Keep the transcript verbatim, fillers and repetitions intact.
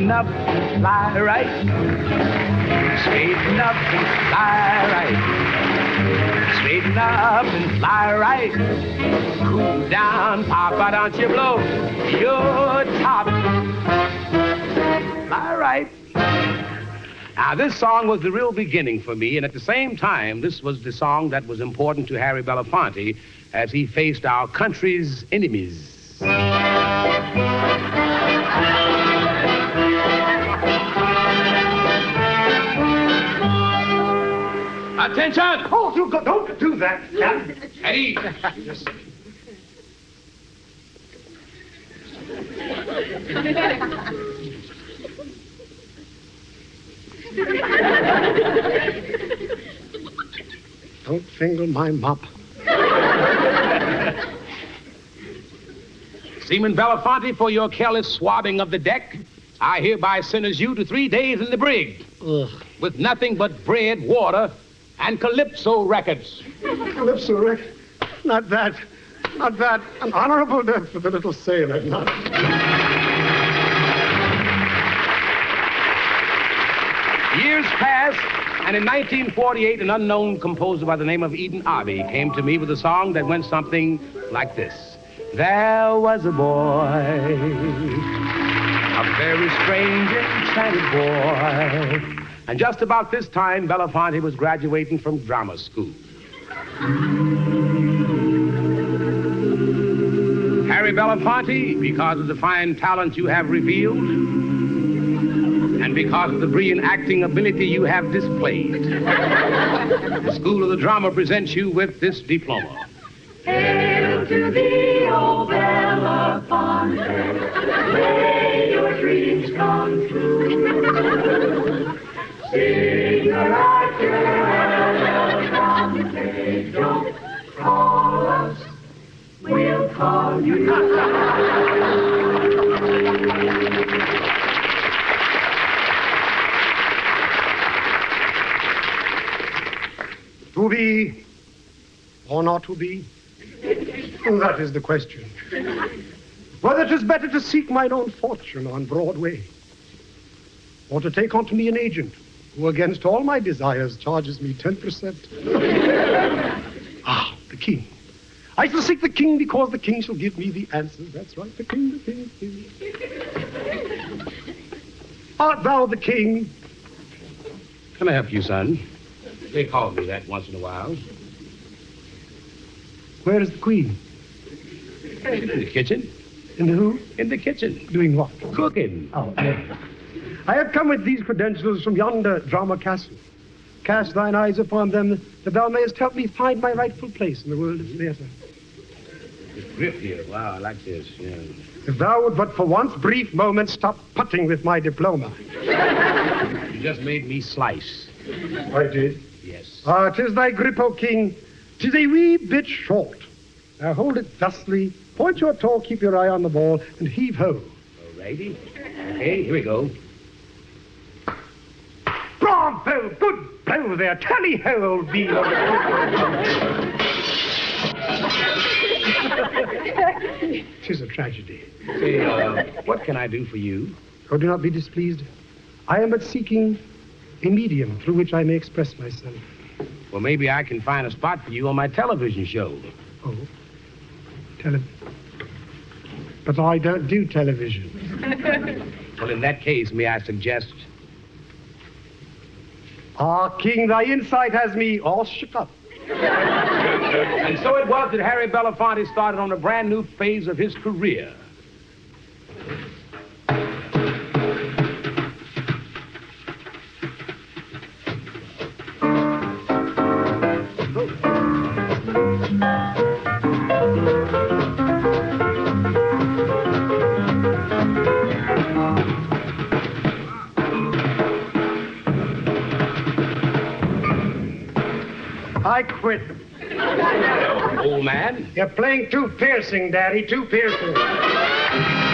Straighten up and fly right. Straighten up and fly right. Straighten up and fly right. Cool down, Papa, don't you blow your top. Fly right. Now, this song was the real beginning for me, and at the same time, this was the song that was important to Harry Belafonte as he faced our country's enemies. Attention! Oh, you go, don't do that. Eddie! Yes. Don't finger my mop. Seaman Belafonte, for your careless swabbing of the deck, I hereby sentence you to three days in the brig. Ugh. With nothing but bread, water, and Calypso records. Calypso record? Not that. Not that. An honorable death for the little sailor. Not. Years passed, and in nineteen forty-eight, an unknown composer by the name of Eden Abbey came to me with a song that went something like this. There was a boy, a very strange, enchanted boy. And just about this time, Belafonte was graduating from drama school. Harry Belafonte, because of the fine talent you have revealed, and because of the brilliant acting ability you have displayed, the School of the Drama presents you with this diploma. Hail to thee, O Belafonte, may your dreams come true. Singer actor Belafonte, don't call us, we'll call you. To be or not to be? That is the question. Whether it is better to seek mine own fortune on Broadway, or to take unto me an agent who, against all my desires, charges me ten percent. Ah, the king. I shall seek the king because the king shall give me the answers. That's right, the king, the king, the king. Art thou the king? Can I help you, son? They call me that once in a while. Where is the queen? In the kitchen. In the who? In the kitchen. Doing what? Cooking. Oh, yes. I have come with these credentials from yonder drama castle. Cast thine eyes upon them, that thou mayest help me find my rightful place in the world of theater. This grip here. Wow, I like this. Yeah. If thou would but for once brief moment stop putting with my diploma. You just made me slice. I did? Yes. Ah, 'tis thy grip, O king. 'Tis a wee bit short. Now hold it thusly, point your toe, keep your eye on the ball, and heave ho. All righty. Okay, here we go. Bravo! Good blow there. Tally-ho, old bee. Tis a tragedy. Say, uh, what can I do for you? Oh, do not be displeased. I am but seeking a medium through which I may express myself. Well, maybe I can find a spot for you on my television show. Oh, tele... But I don't do television. Well, in that case, may I suggest... Ah, King, thy insight has me all shook up. And so it was that Harry Belafonte started on a brand new phase of his career. I quit. Old man. You're playing too piercing, Daddy, too piercing.